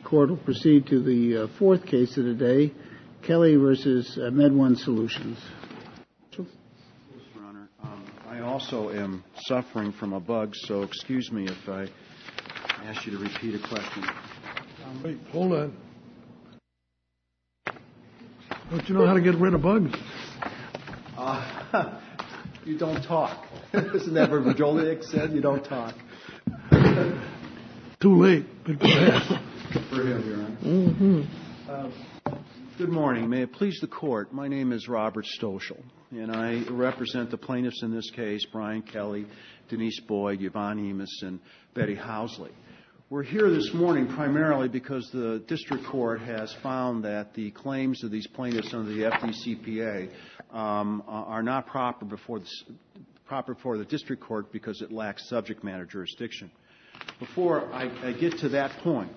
Court will proceed to the fourth case of the day, Kelly versus MedOne Solutions. Yes, Your Honor. I also am suffering from a bug, so excuse me if I ask you to repeat a question. Wait, hold on. Don't you know how to get rid of bugs? You don't talk. Isn't that what Majoliak said? You don't talk. Too late, but go ahead. For him, Your Honor. Mm-hmm. Good morning. May it please the Court, my name is Robert Stoschel, and I represent the plaintiffs in this case, Brian Kelly, Denise Boyd, Yvonne Emis, and Betty Housley. We're here this morning primarily because the district court has found that the claims of these plaintiffs under the FDCPA are not proper before the district court because it lacks subject matter jurisdiction. Before I get to that point,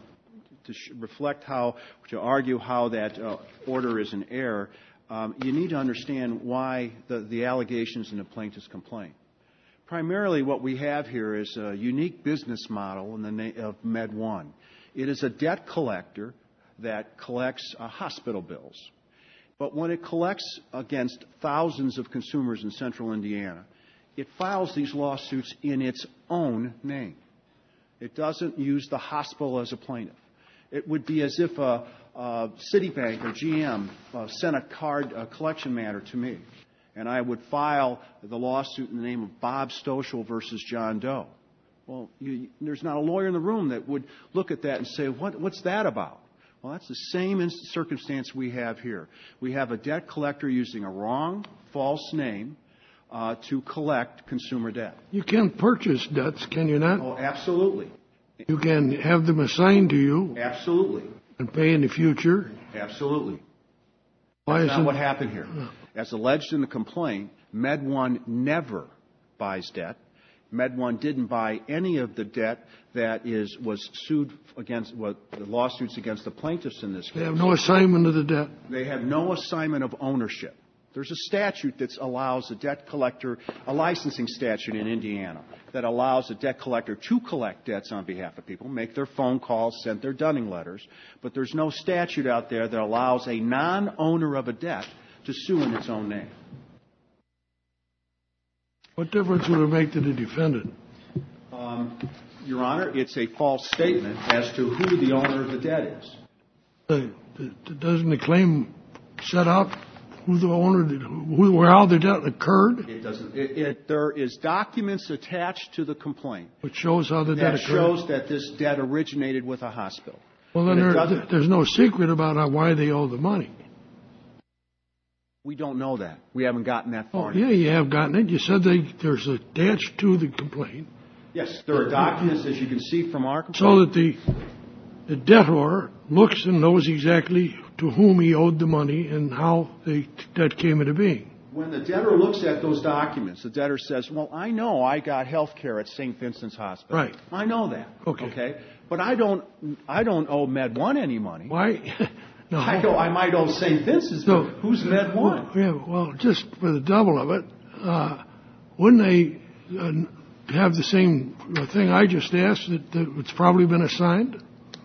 to argue how that order is in error, you need to understand why the allegations in the plaintiff's complaint. Primarily what we have here is a unique business model in the name of MedOne. It is a debt collector that collects hospital bills. But when it collects against thousands of consumers in central Indiana, it files these lawsuits in its own name. It doesn't use the hospital as a plaintiff. It would be as if a Citibank or GM sent a collection matter to me, and I would file the lawsuit in the name of Bob Stoschel versus John Doe. Well, there's not a lawyer in the room that would look at that and say, what's that about? Well, that's the same circumstance we have here. We have a debt collector using a wrong, false name to collect consumer debt. You can purchase debts, can you not? Oh, absolutely. You can have them assigned to you. Absolutely. And pay in the future. Absolutely. That's not what happened here. As alleged in the complaint, MedOne never buys debt. MedOne didn't buy any of the debt that was sued against the lawsuits against the plaintiffs in this case. They have no assignment of the debt. They have no assignment of ownership. There's a statute that allows a debt collector, a licensing statute in Indiana, that allows a debt collector to collect debts on behalf of people, make their phone calls, send their dunning letters. But there's no statute out there that allows a non-owner of a debt to sue in its own name. What difference would it make to the defendant? Your Honor, it's a false statement as to who the owner of the debt is. Doesn't the claim set out who the owner, how the debt occurred? It doesn't. There is documents attached to the complaint. Which shows how the debt occurred? That shows that this debt originated with a hospital. Well, then there's no secret about why they owe the money. We don't know that. We haven't gotten that far. Oh, yeah, you have gotten it. You said there's attached to the complaint. Yes, there are documents, as you can see from our complaint. So that the debtor looks and knows exactly to whom he owed the money and how the debt came into being. When the debtor looks at those documents, the debtor says, well, I know I got health care at St. Vincent's Hospital. Right. I know that. Okay. But I don't owe MedOne any money. Why? No. I might owe St. Vincent's, but who's MedOne? Well, just for the double of it, wouldn't they have the same thing I just asked, that it's probably been assigned?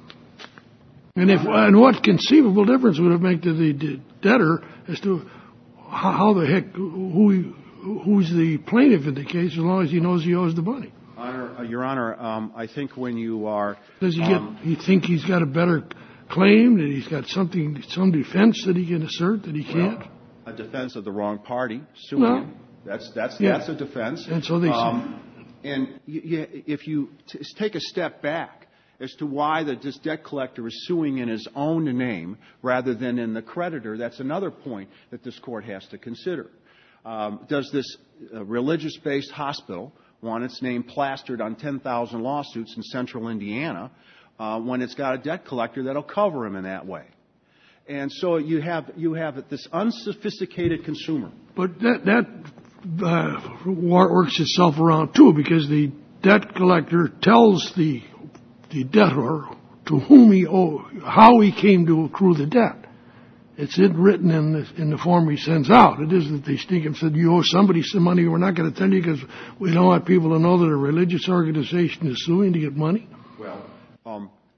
And what conceivable difference would it make to the debtor as to how the heck, who's the plaintiff in the case, as long as he knows he owes the money? Your Honor, I think when you are... Does he think he's got a better claim, that he's got some defense that he can assert that he can't? Well, a defense of the wrong party suing him. That's a defense. And so they say. And if you take a step back as to why this debt collector is suing in his own name rather than in the creditor, that's another point that this court has to consider. Does this religious-based hospital want its name plastered on 10,000 lawsuits in central Indiana when it's got a debt collector that'll cover him in that way? And so you have this unsophisticated consumer. But that works itself around, too, because the debt collector tells the debtor to whom he owes, how he came to accrue the debt. It's written in the form he sends out. It isn't that they sneak and said, you owe somebody some money, we're not going to tell you because we don't want people to know that a religious organization is suing to get money. Well,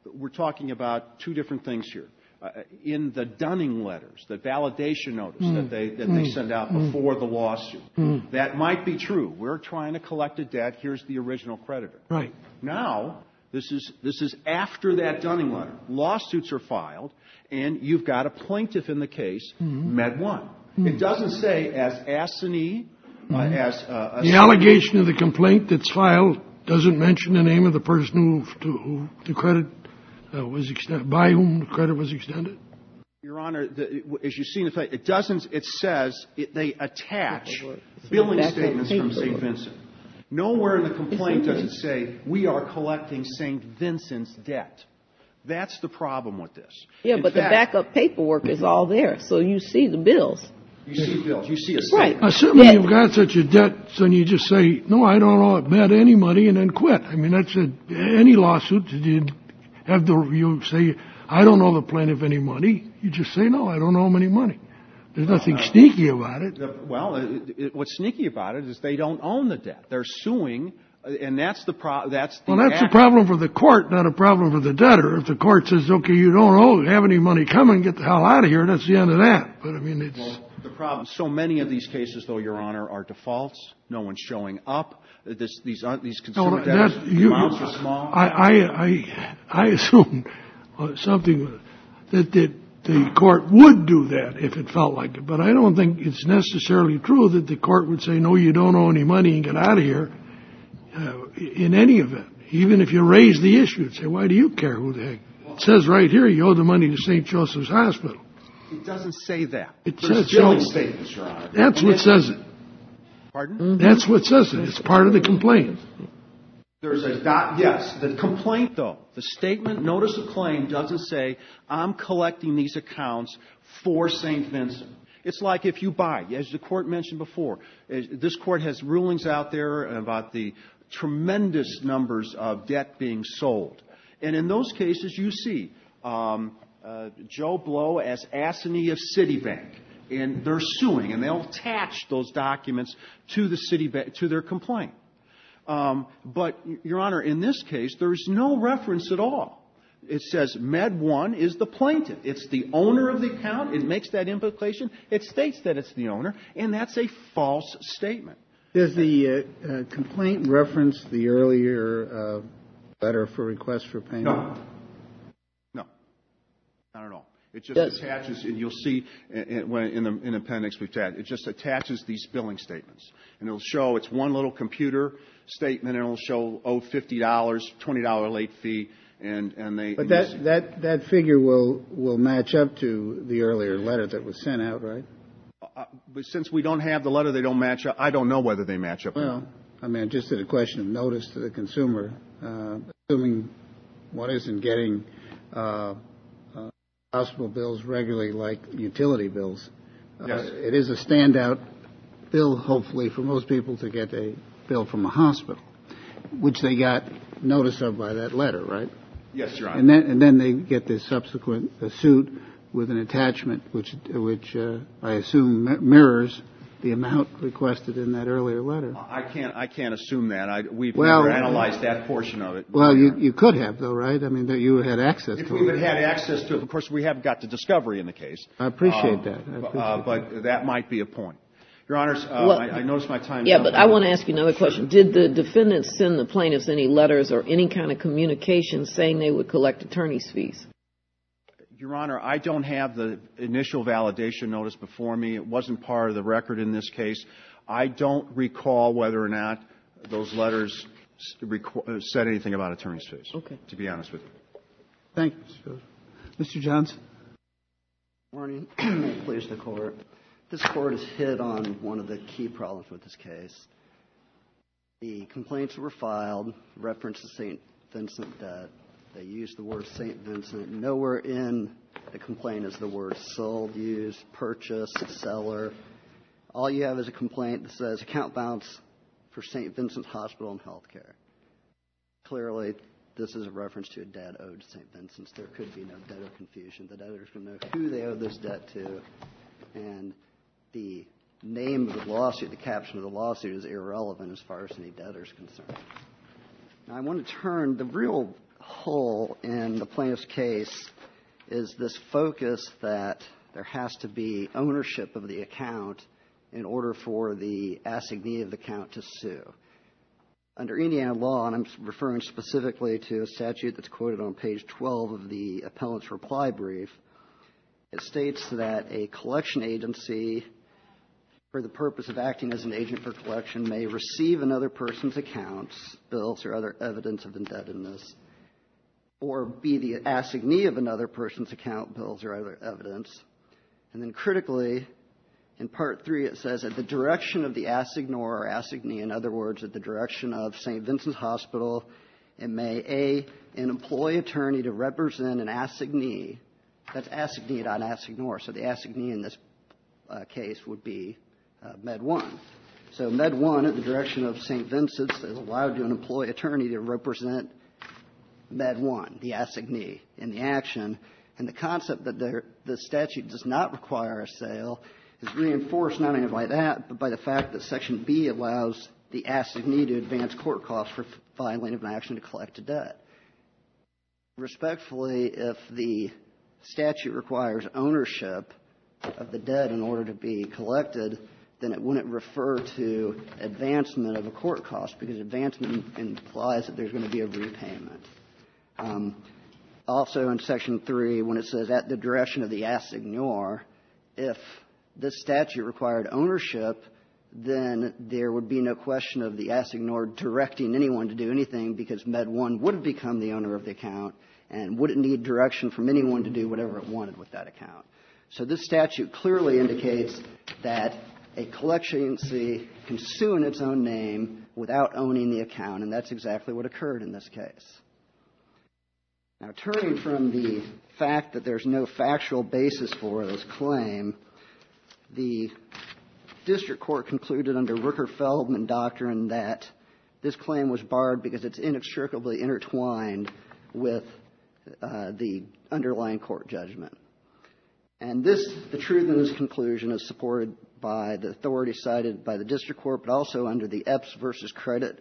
we're talking about two different things here. In the dunning letters, the validation notice that they send out before the lawsuit, that might be true. We're trying to collect a debt. Here's the original creditor. Right. Now, this is after that dunning letter. Lawsuits are filed, and you've got a plaintiff in the case, Med One. It doesn't say as assignee, the allegation of the complaint that's filed doesn't mention the name of the person who the credit was extended, by whom the credit was extended. Your Honor, as you see in the fact, it doesn't. It says they attach billing statements from St. Vincent. Nowhere in the complaint does it say we are collecting St. Vincent's debt. That's the problem with this. Yeah, but the backup paperwork is all there, so you see the bills. You see bills. You see a statement. Right. Assuming you've got such a debt, then you just say, no, I don't owe bet any money, and then quit. I mean, that's any lawsuit. You say, I don't owe the plaintiff any money. You just say, no, I don't owe him any money. There's nothing sneaky about it. What's sneaky about it is they don't own the debt. They're suing, and that's the problem. That's a problem for the court, not a problem for the debtor. If the court says, okay, you don't have any money coming, get the hell out of here, that's the end of that. But I mean, it's... The problem, so many of these cases, though, Your Honor, are defaults. No one's showing up. These consumer debts, the amounts are small. I assume something that the court would do that if it felt like it. But I don't think it's necessarily true that the court would say, no, you don't owe any money and get out of here in any event. Even if you raise the issue and say, why do you care who the heck? It says right here you owe the money to St. Joseph's Hospital. It doesn't say that. It says billing statements, Your Honor. That's what says it. Pardon? That's what says it. It's part of the complaint. There's yes. The complaint, though, the statement, notice of claim, doesn't say, I'm collecting these accounts for St. Vincent. It's like if you buy, as the court mentioned before, this court has rulings out there about the tremendous numbers of debt being sold. And in those cases, you see Joe Blow as assignee of Citibank. And they're suing, and they'll attach those documents to the Citibank, to their complaint. But, Your Honor, in this case, there's no reference at all. It says Med One is the plaintiff. It's the owner of the account. It makes that implication. It states that it's the owner, and that's a false statement. Does the complaint reference the earlier letter for request for payment? No, not at all. It just attaches, and you'll see in the appendix we've attached, it just attaches these billing statements. And it'll show it's one little computer statement, and it'll show, $50, $20 late fee, and they... But that figure will match up to the earlier letter that was sent out, right? But since we don't have the letter, they don't match up. I don't know whether they match up or not. Well, I mean, just a question of notice to the consumer, assuming one isn't getting... hospital bills regularly like utility bills. Yes. It is a standout bill, hopefully, for most people to get a bill from a hospital, which they got notice of by that letter, right? Yes, Your Honor. And then they get this subsequent suit with an attachment, which I assume mirrors the amount requested in that earlier letter. I can't assume that. We've never analyzed that portion of it. Well, you could have, though, right? I mean, that you had access to it. If we had had access to it, of course, we haven't got to discovery in the case. I appreciate that. But that might be a point. Your Honors, I noticed my time. Yeah, but I want to ask you another question. Did the defendants send the plaintiffs any letters or any kind of communication saying they would collect attorney's fees? Your Honor, I don't have the initial validation notice before me. It wasn't part of the record in this case. I don't recall whether or not those letters said anything about attorney's fees, to be honest with you. Thank you, Mr. Johnson. Morning. May it please the Court. This Court has hit on one of the key problems with this case. The complaints were filed, reference to St. Vincent debt. They used the word St. Vincent. Nowhere in the complaint is the word sold, used, purchased, seller. All you have is a complaint that says account balance for St. Vincent Hospital and Healthcare. Clearly, this is a reference to a debt owed to St. Vincent's. There could be no debtor confusion. The debtors can know who they owe this debt to, and the name of the lawsuit, the caption of the lawsuit, is irrelevant as far as any debtor is concerned. Now, I want to turn the real hole in the plaintiff's case is this focus that there has to be ownership of the account in order for the assignee of the account to sue. Under Indiana law, and I'm referring specifically to a statute that's quoted on page 12 of the appellant's reply brief, it states that a collection agency, for the purpose of acting as an agent for collection, may receive another person's accounts, bills, or other evidence of indebtedness, or be the assignee of another person's account, bills, or other evidence. And then critically, in Part 3, it says, at the direction of the assignor or assignee, in other words, at the direction of St. Vincent's Hospital, it may, A, an employee attorney to represent an assignee. That's assignee, not assignor. So the assignee in this case would be Med 1. So Med 1, at the direction of St. Vincent's, is allowed to an employee attorney to represent Med 1, the assignee, in the action. And the concept that the statute does not require a sale is reinforced not only by that, but by the fact that Section B allows the assignee to advance court costs for filing of an action to collect a debt. Respectfully, if the statute requires ownership of the debt in order to be collected, then it wouldn't refer to advancement of a court cost, because advancement implies that there's going to be a repayment. Also in Section 3, when it says at the direction of the assignor, if this statute required ownership, then there would be no question of the assignor directing anyone to do anything, because Med 1 would have become the owner of the account and wouldn't need direction from anyone to do whatever it wanted with that account. So this statute clearly indicates that a collection agency can sue in its own name without owning the account, and that's exactly what occurred in this case. Now, turning from the fact that there's no factual basis for this claim, the district court concluded under Rooker-Feldman doctrine that this claim was barred because it's inextricably intertwined with the underlying court judgment. And the truth in this conclusion is supported by the authority cited by the district court, but also under the Epps versus Credit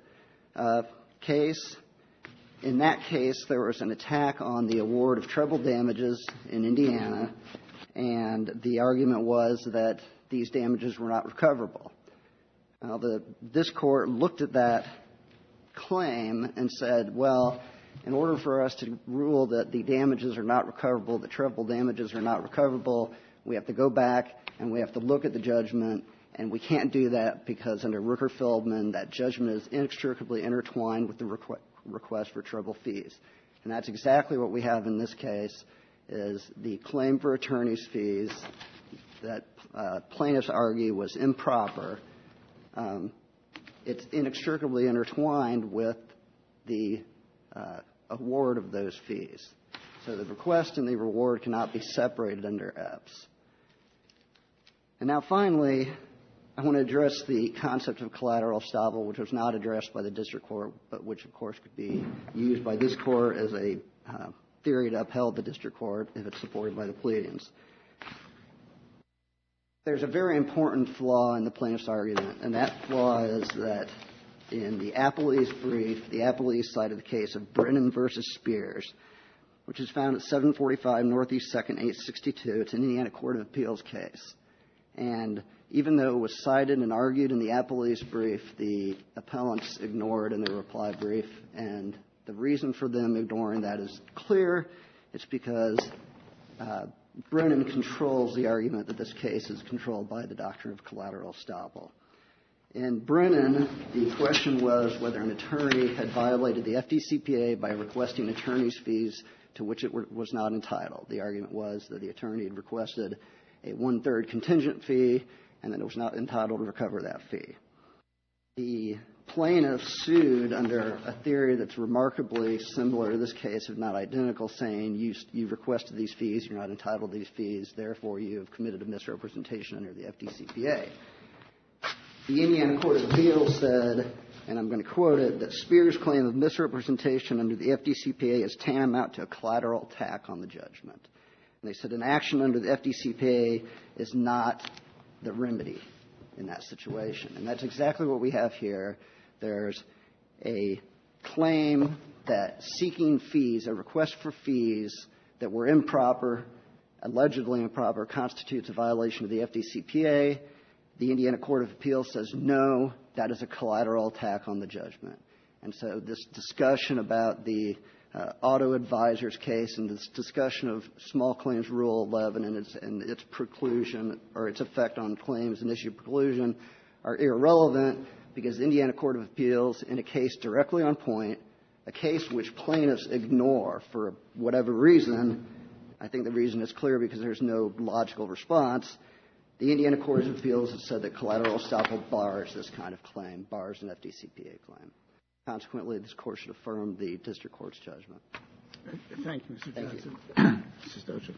case. In that case, there was an attack on the award of treble damages in Indiana, and the argument was that these damages were not recoverable. Now, this court looked at that claim and said, well, in order for us to rule that the damages are not recoverable, the treble damages are not recoverable, we have to go back and we have to look at the judgment, and we can't do that because under Rooker-Feldman, that judgment is inextricably intertwined with the request for treble fees. And that's exactly what we have in this case, is the claim for attorney's fees that plaintiffs argue was improper. It's inextricably intertwined with the award of those fees. So the request and the reward cannot be separated under Epps. And now finally, I want to address the concept of collateral estoppel, which was not addressed by the district court, but which of course could be used by this court as a theory to uphold the district court if it's supported by the pleadings. There's a very important flaw in the plaintiff's argument, and that flaw is that in the Appellee's brief, the Appellee's side of the case of Brennan versus Spears, which is found at 745 Northeast 2nd, 862. It's an Indiana Court of Appeals case. And even though it was cited and argued in the Appellee's brief, the appellants ignored in their reply brief. And the reason for them ignoring that is clear. It's because Brennan controls the argument that this case is controlled by the doctrine of collateral estoppel. In Brennan, the question was whether an attorney had violated the FDCPA by requesting attorney's fees to which it was not entitled. The argument was that the attorney had requested a 1/3 contingent fee and that it was not entitled to recover that fee. The plaintiff sued under a theory that's remarkably similar to this case, if not identical, saying you requested these fees, you're not entitled to these fees, therefore you have committed a misrepresentation under the FDCPA. The Indiana Court of Appeals said, and I'm going to quote it, that Spears' claim of misrepresentation under the FDCPA is tantamount to a collateral attack on the judgment. And they said an action under the FDCPA is not the remedy in that situation. And that's exactly what we have here. There's a claim that seeking fees, a request for fees that were improper, allegedly improper, constitutes a violation of the FDCPA. The Indiana Court of Appeals says no, that is a collateral attack on the judgment. And so this discussion about the auto advisors case and this discussion of Small Claims Rule 11 and its preclusion or its effect on claims and issue preclusion are irrelevant because the Indiana Court of Appeals, in a case directly on point, a case which plaintiffs ignore for whatever reason, I think the reason is clear because there's no logical response, the Indiana Court of Appeals has said that collateral estoppel bars this kind of claim, bars an FDCPA claim. Consequently, this Court should affirm the District Court's judgment. Thank you, Mr. Johnson. Mrs. Stocher.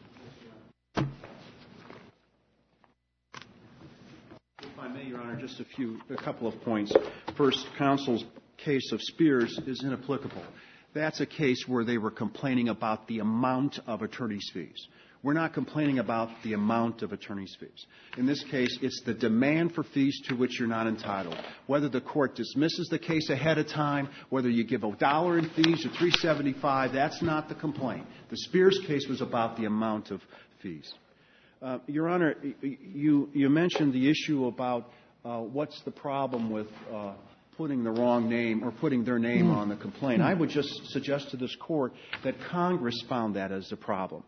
If I may, Your Honor, just a couple of points. First, counsel's case of Spears is inapplicable. That's a case where they were complaining about the amount of attorney's fees. We're not complaining about the amount of attorney's fees. In this case, it's the demand for fees to which you're not entitled. Whether the court dismisses the case ahead of time, whether you give $1 in fees or $3.75, that's not the complaint. The Spears case was about the amount of fees. Your Honor, you mentioned the issue about what's the problem with putting the wrong name or putting their name on the complaint. I would just suggest to this Court that Congress found that as a problem.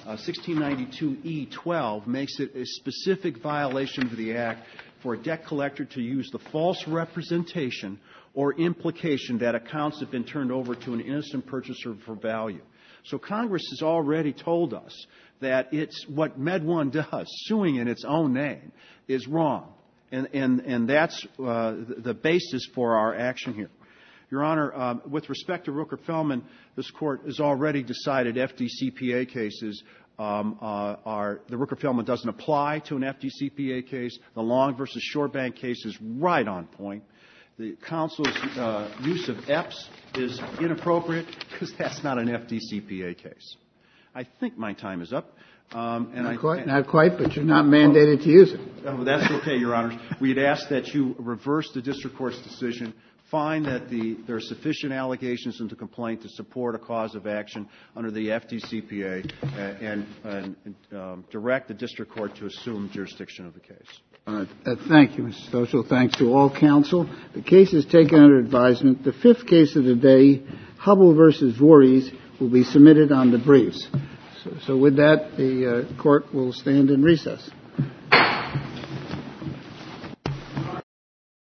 1692E12 makes it a specific violation of the Act for a debt collector to use the false representation or implication that accounts have been turned over to an innocent purchaser for value. So Congress has already told us that it's what Med1 does, suing in its own name, is wrong. And that's the basis for our action here. Your Honor, with respect to Rooker-Feldman, this Court has already decided FDCPA cases the Rooker-Feldman doesn't apply to an FDCPA case. The Long v. Shorebank case is right on point. The counsel's use of EPS is inappropriate because that's not an FDCPA case. I think my time is up. Not quite, but you're not mandated to use it. Oh, that's okay, Your Honors. We'd ask that you reverse the district court's decision, find that there are sufficient allegations in the complaint to support a cause of action under the FDCPA, and direct the district court to assume jurisdiction of the case. Thank you, Mr. Stoschel. Thanks to all counsel. The case is taken under advisement. The fifth case of the day, Hubble v. Voorhees, will be submitted on the briefs. So with that, the court will stand in recess.